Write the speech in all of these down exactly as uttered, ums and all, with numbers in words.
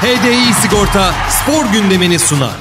H D I Sigorta spor gündemini sunar.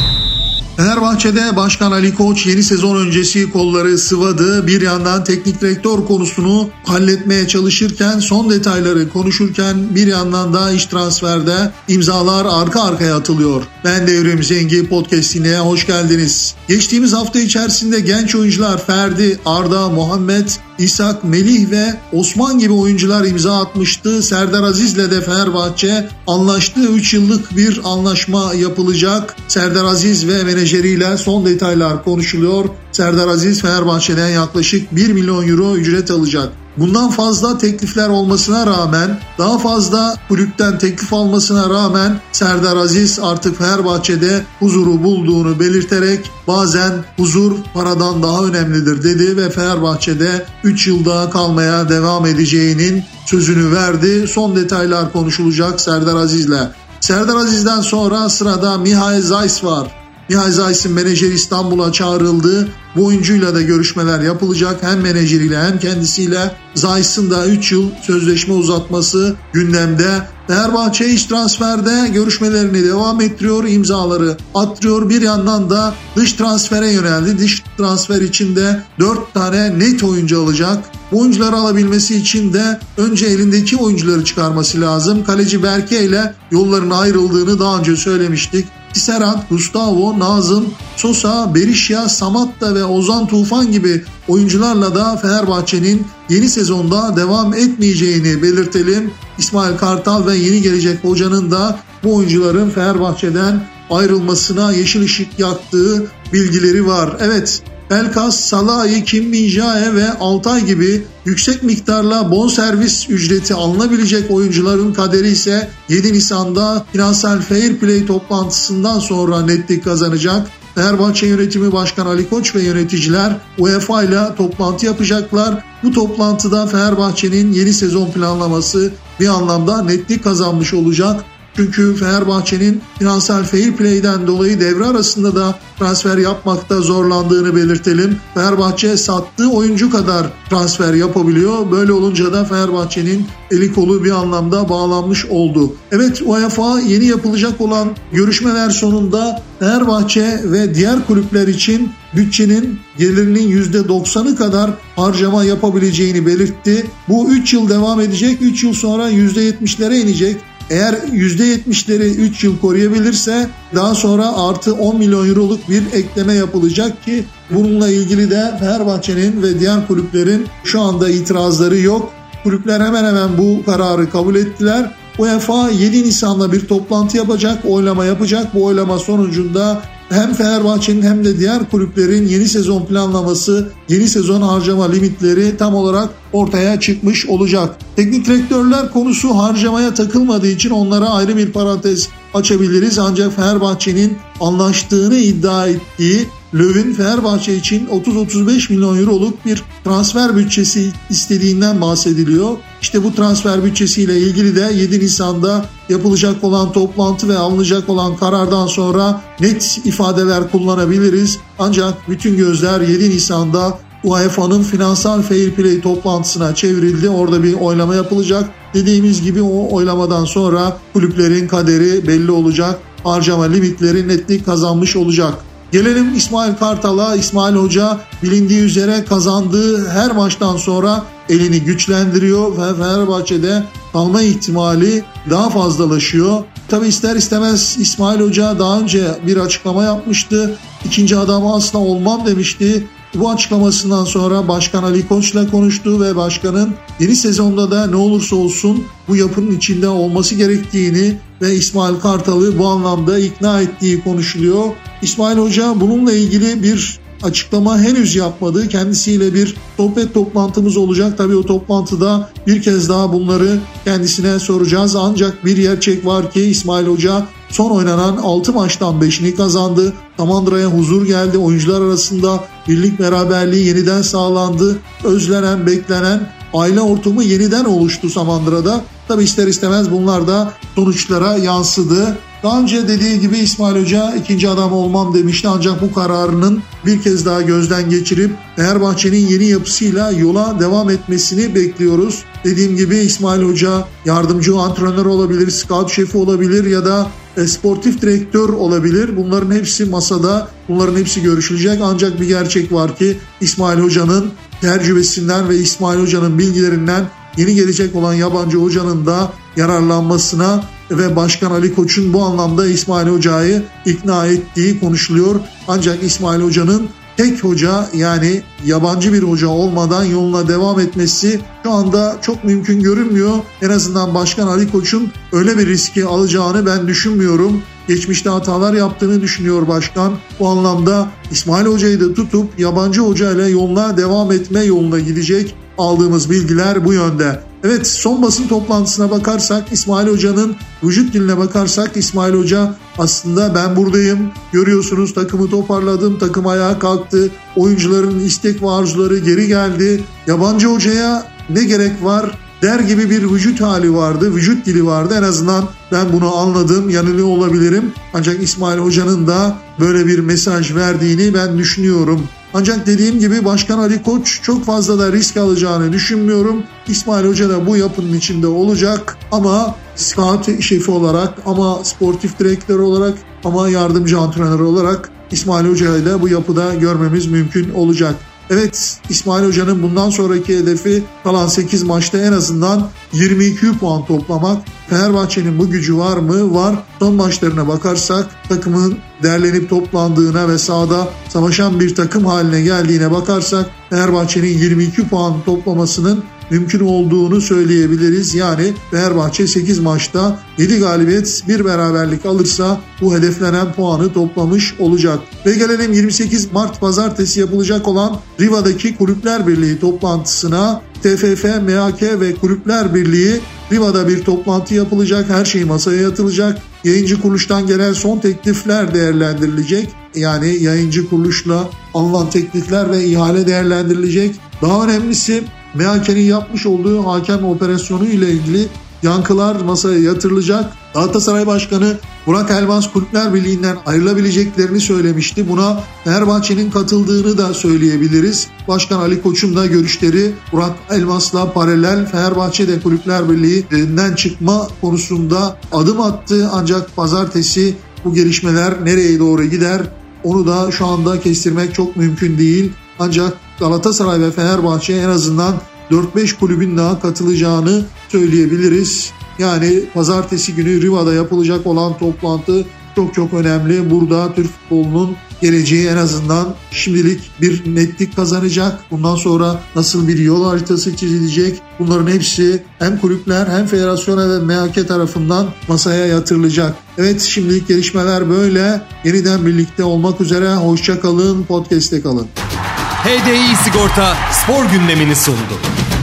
Fenerbahçe'de Başkan Ali Koç yeni sezon öncesi kolları sıvadı. Bir yandan teknik direktör konusunu halletmeye çalışırken, son detayları konuşurken bir yandan da iş transferde imzalar arka arkaya atılıyor. Ben Devrim Zengi podcast'ine hoş geldiniz. Geçtiğimiz hafta içerisinde genç oyuncular Ferdi, Arda, Muhammed, İshak, Melih ve Osman gibi oyuncular imza atmıştı. Serdar Aziz'le de Fenerbahçe anlaştığı üç yıllık bir anlaşma yapılacak. Serdar Aziz ve menajeriyle son detaylar konuşuluyor. Serdar Aziz Fenerbahçe'den yaklaşık bir milyon euro ücret alacak. Bundan fazla teklifler olmasına rağmen, daha fazla kulüpten teklif almasına rağmen Serdar Aziz artık Fenerbahçe'de huzuru bulduğunu belirterek bazen huzur paradan daha önemlidir dedi ve Fenerbahçe'de üç yıl daha kalmaya devam edeceğinin sözünü verdi. Son detaylar konuşulacak Serdar Aziz'le. Serdar Aziz'den sonra sırada Mihail Zeiss var. Mihail Zeiss'in menajeri İstanbul'a çağrıldı. Bu oyuncuyla da görüşmeler yapılacak. Hem menajeriyle hem kendisiyle. Zeiss'in da üç yıl sözleşme uzatması gündemde. Fenerbahçe iç transferde görüşmelerini devam ettiriyor, imzaları attırıyor. Bir yandan da dış transfere yöneldi. Dış transfer için de dört tane net oyuncu alacak. Bu oyuncuları alabilmesi için de önce elindeki oyuncuları çıkarması lazım. Kaleci Berke ile yolların ayrıldığını daha önce söylemiştik. Tisserand, Gustavo, Nazım, Sosa, Berisha, Samatta ve Ozan Tufan gibi oyuncularla da Fenerbahçe'nin yeni sezonda devam etmeyeceğini belirtelim. İsmail Kartal ve yeni gelecek hocanın da bu oyuncuların Fenerbahçe'den ayrılmasına yeşil ışık yaktığı bilgileri var. Evet, Pelkas, Salahi, Kim Min-jae ve Altay gibi yüksek miktarla bonservis ücreti alınabilecek oyuncuların kaderi ise yedi Nisan'da finansal fair play toplantısından sonra netlik kazanacak. Fenerbahçe yönetimi Başkan Ali Koç ve yöneticiler UEFA ile toplantı yapacaklar. Bu toplantıda Fenerbahçe'nin yeni sezon planlaması bir anlamda netlik kazanmış olacak. Çünkü Fenerbahçe'nin finansal fair play'den dolayı devre arasında da transfer yapmakta zorlandığını belirtelim. Fenerbahçe sattığı oyuncu kadar transfer yapabiliyor. Böyle olunca da Fenerbahçe'nin eli kolu bir anlamda bağlanmış oldu. Evet, UEFA yeni yapılacak olan görüşmeler sonunda Fenerbahçe ve diğer kulüpler için bütçenin gelirinin yüzde doksanı kadar harcama yapabileceğini belirtti. Bu üç yıl devam edecek. üç yıl sonra yüzde yetmişlere inecek. Eğer yüzde yetmişleri üç yıl koruyabilirse daha sonra artı on milyon euroluk bir ekleme yapılacak ki bununla ilgili de Fenerbahçe'nin ve diğer kulüplerin şu anda itirazları yok. Kulüpler hemen hemen bu kararı kabul ettiler. UEFA yedi Nisan'da bir toplantı yapacak, oylama yapacak. Bu oylama sonucunda hem Fenerbahçe'nin hem de diğer kulüplerin yeni sezon planlaması, yeni sezon harcama limitleri tam olarak ortaya çıkmış olacak. Teknik direktörler konusu harcamaya takılmadığı için onlara ayrı bir parantez açabiliriz. Ancak Fenerbahçe'nin anlaştığını iddia ettiği Löw'ün Fenerbahçe için otuz otuz beş milyon euroluk bir transfer bütçesi istediğinden bahsediliyor. İşte bu transfer bütçesiyle ilgili de yedi Nisan'da yapılacak olan toplantı ve alınacak olan karardan sonra net ifadeler kullanabiliriz. Ancak bütün gözler yedi Nisan'da UEFA'nın finansal fair play toplantısına çevrildi. Orada bir oylama yapılacak. Dediğimiz gibi o oylamadan sonra kulüplerin kaderi belli olacak. Harcama limitleri netlik kazanmış olacak. Gelelim İsmail Kartal'a. İsmail Hoca bilindiği üzere kazandığı her maçtan sonra elini güçlendiriyor ve Fenerbahçe'de kalma ihtimali daha fazlalaşıyor. Tabi ister istemez İsmail Hoca daha önce bir açıklama yapmıştı. İkinci adam asla olmam demişti. Bu açıklamasından sonra Başkan Ali Koç'la konuştu ve başkanın yeni sezonda da ne olursa olsun bu yapının içinde olması gerektiğini ve İsmail Kartal'ı bu anlamda ikna ettiği konuşuluyor. İsmail Hoca bununla ilgili bir açıklama henüz yapmadı. Kendisiyle bir sohbet toplantımız olacak. Tabii o toplantıda bir kez daha bunları kendisine soracağız. Ancak bir gerçek var ki İsmail Hoca son oynanan altı maçtan beşini kazandı. Samandıra'ya huzur geldi. Oyuncular arasında birlik beraberliği yeniden sağlandı. Özlenen, beklenen aile ortamı yeniden oluştu Samandıra'da. Tabii ister istemez bunlar da sonuçlara yansıdı. Daha önce dediği gibi İsmail Hoca ikinci adam olmam demişti ancak bu kararının bir kez daha gözden geçirip Fenerbahçe'nin yeni yapısıyla yola devam etmesini bekliyoruz. Dediğim gibi İsmail Hoca yardımcı antrenör olabilir, scout şefi olabilir ya da e, sportif direktör olabilir. Bunların hepsi masada, bunların hepsi görüşülecek. Ancak bir gerçek var ki İsmail Hoca'nın tecrübesinden ve İsmail Hoca'nın bilgilerinden yeni gelecek olan yabancı hocanın da yararlanmasına ve Başkan Ali Koç'un bu anlamda İsmail Hoca'yı ikna ettiği konuşuluyor. Ancak İsmail Hoca'nın tek hoca yani yabancı bir hoca olmadan yoluna devam etmesi şu anda çok mümkün görünmüyor. En azından Başkan Ali Koç'un öyle bir riski alacağını ben düşünmüyorum. Geçmişte hatalar yaptığını düşünüyor başkan. Bu anlamda İsmail Hoca'yı da tutup yabancı hocayla yoluna devam etme yoluna gidecek. Aldığımız bilgiler bu yönde. Evet, son basın toplantısına bakarsak, İsmail Hoca'nın vücut diline bakarsak İsmail Hoca aslında ben buradayım, görüyorsunuz takımı toparladım, takım ayağa kalktı, oyuncuların istek ve arzuları geri geldi, yabancı hocaya ne gerek var der gibi bir vücut hali vardı, vücut dili vardı. En azından ben bunu anladım, yanılıyor olabilirim. Ancak İsmail Hoca'nın da böyle bir mesaj verdiğini ben düşünüyorum. Ancak dediğim gibi Başkan Ali Koç çok fazla da risk alacağını düşünmüyorum. İsmail Hoca da bu yapının içinde olacak ama scout şefi olarak, ama sportif direktör olarak, ama yardımcı antrenör olarak İsmail Hoca'yı da bu yapıda görmemiz mümkün olacak. Evet, İsmail Hoca'nın bundan sonraki hedefi kalan sekiz maçta en azından yirmi iki puan toplamak. Fenerbahçe'nin bu gücü var mı? Var. Son maçlarına bakarsak takımın derlenip toplandığına ve sahada savaşan bir takım haline geldiğine bakarsak Fenerbahçe'nin yirmi iki puan toplamasının mümkün olduğunu söyleyebiliriz. Yani Fenerbahçe sekiz maçta yedi galibiyet, bir beraberlik alırsa bu hedeflenen puanı toplamış olacak. Ve gelelim yirmi sekiz Mart pazartesi yapılacak olan Riva'daki Kulüpler Birliği toplantısına. T F F, M H K ve Kulüpler Birliği Riva'da bir toplantı yapılacak. Her şey masaya yatılacak. Yayıncı kuruluştan gelen son teklifler değerlendirilecek. Yani yayıncı kuruluşla alınan teklifler ve ihale değerlendirilecek. Daha önemlisi M H K'nin yapmış olduğu hakem operasyonu ile ilgili yankılar masaya yatırılacak. Galatasaray Başkanı Burak Elmas Kulüpler Birliği'nden ayrılabileceklerini söylemişti. Buna Fenerbahçe'nin katıldığını da söyleyebiliriz. Başkan Ali Koç'un da görüşleri Burak Elmas'la paralel Fenerbahçe'de Kulüpler Birliği'nden çıkma konusunda adım attı. Ancak pazartesi bu gelişmeler nereye doğru gider onu da şu anda kestirmek çok mümkün değil. Ancak Galatasaray ve Fenerbahçe en azından dört beş kulübün daha katılacağını söyleyebiliriz. Yani pazartesi günü Riva'da yapılacak olan toplantı çok çok önemli. Burada Türk futbolunun geleceği en azından şimdilik bir netlik kazanacak. Bundan sonra nasıl bir yol haritası çizilecek? Bunların hepsi hem kulüpler hem federasyona ve M H K tarafından masaya yatırılacak. Evet, şimdilik gelişmeler böyle. Yeniden birlikte olmak üzere. Hoşça kalın, podcast'te kalın. H D I Sigorta spor gündemini sundu.